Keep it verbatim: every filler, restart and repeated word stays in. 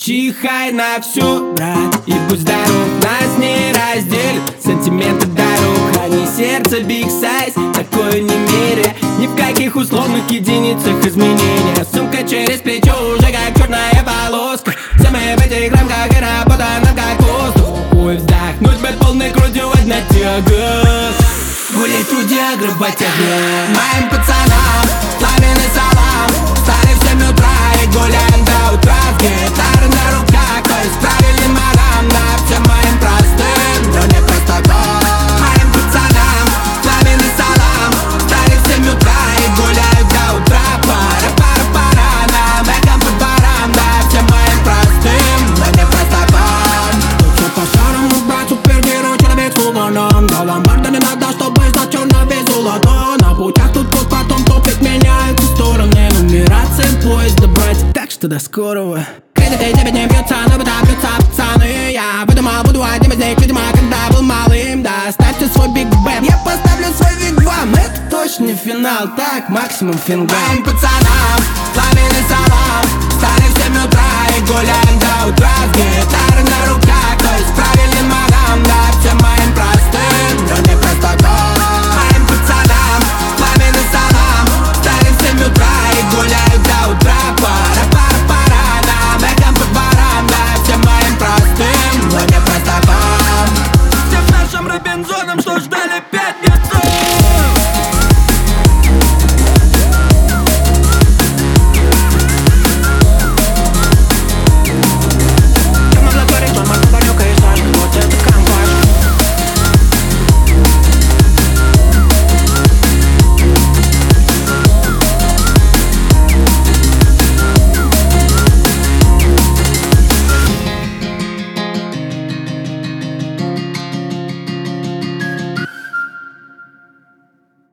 Чихай на всю, брат, и будь здоров. Нас не разделит сантименты дорог. Храни сердце, big size, такое не меря. Ни в каких условных единицах изменения. Сумка через плечо уже как черная полоска. Все мы в этих рамках и работа нам как воздух. Ой, вздохнуть бы полной грудью одна тяга. Гулять, труди, ограбать огня. Моим пацанам пламенный салам. Встали в семь утра и гуляем до утра. С гитарой на руках, то есть правильным марам. На всем моим простым, но не просто так. Моим пацанам пламенный салам. Встали в семь утра и гуляем до утра. Пара, пара, пара, нам эхом по дворам. На всем моим простым, но не просто так. Тут все по-старому, брат, супергерой, человек с угоном. До ломбарда не надо, чтобы знать, что на весь золото. На путях тут тут потом топит, меняются стороны. Нумерация поезда, братик, так что до скорого. Кредиты дебет не бьются, но вода бьются, пацаны. Я выдумал, буду одним из них, видимо, когда был малым. Да, ставьте свой биг бэм, я поставлю свой вигвам. Это точно не финал, так, максимум фингал. Моим пацанам пламенный салам. Встали в семь утра